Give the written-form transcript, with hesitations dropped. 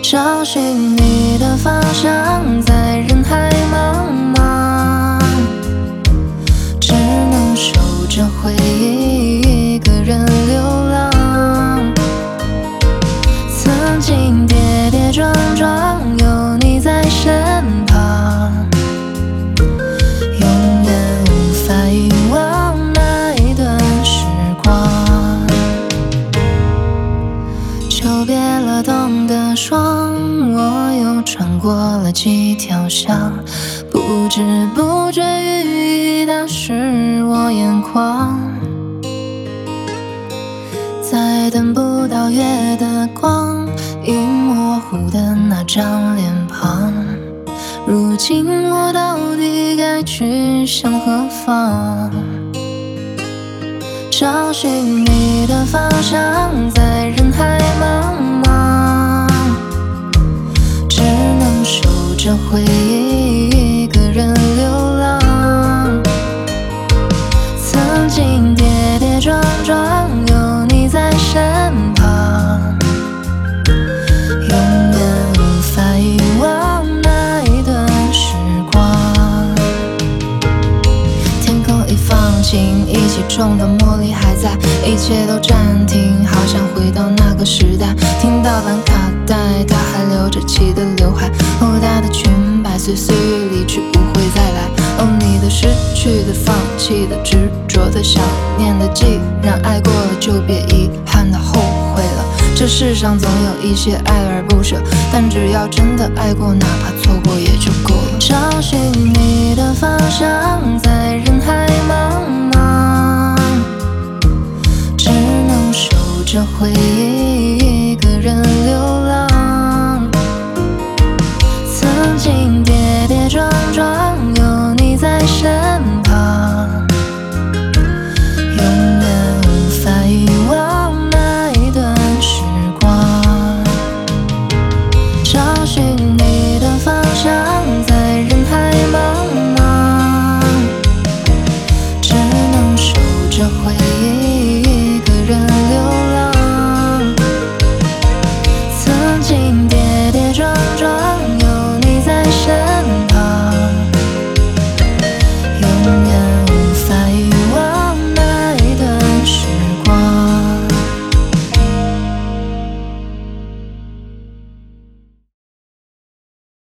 找寻你的方向，在人海茫茫，只能守着回忆，一个人流浪。曾经跌跌撞撞，有你在身旁，永远无法遗忘那一段时光。久别了冬的霜，我又穿过了几条巷，不知不觉雨意打湿我眼眶。在等不到月的光，已模糊的那张脸庞，如今我到底该去向何方？找寻你的方向，在人海茫茫，只能守着回忆，一个人流浪。曾经跌跌撞撞，有你在身旁，永远无法遗忘那一段时光。天空已放晴，一起种的茉莉还在，一切都暂停，好想回到那个时代。听盗版卡带，她还留着齐的刘海，厚大的裙摆随岁月离去，不会再来。哦，你的失去的、放弃的、执着的、想念的，既然爱过了，就别遗憾的后悔了。这世上总有一些爱而不舍，但只要真的爱过，哪怕错过也就够了。找寻你的方向，在人海茫茫，只能守着回忆，一个人流浪。曾经跌跌撞撞，有你在身旁，永远无法遗忘那一段时光。找寻